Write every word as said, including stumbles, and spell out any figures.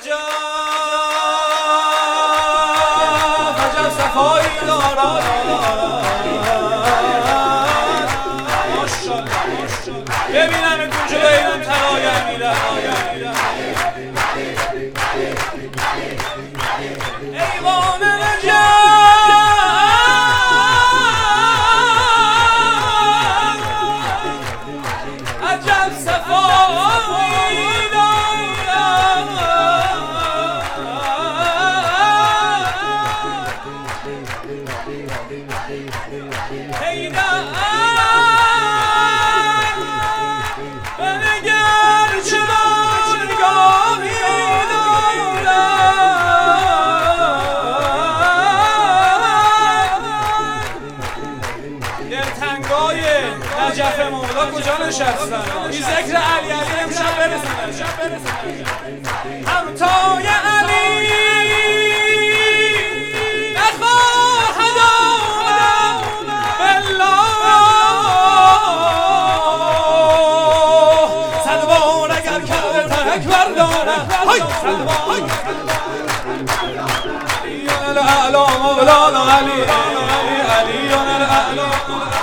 عجب صفایی دارد ماشاءالله ببینم کجا ایران ترایم میره ایوان نجات عجب صفایی دارد پیدا بنگر چرا نگاهی دارد دلتنگای نجف مولا کجا نشستن؟ این ذکر علی علی امشب برسن همتای علی نخواهد آمد بالله صد بار اگر کرده تکبر دارد صد بار علیون الاعلی مولانا علی علیون الاعلی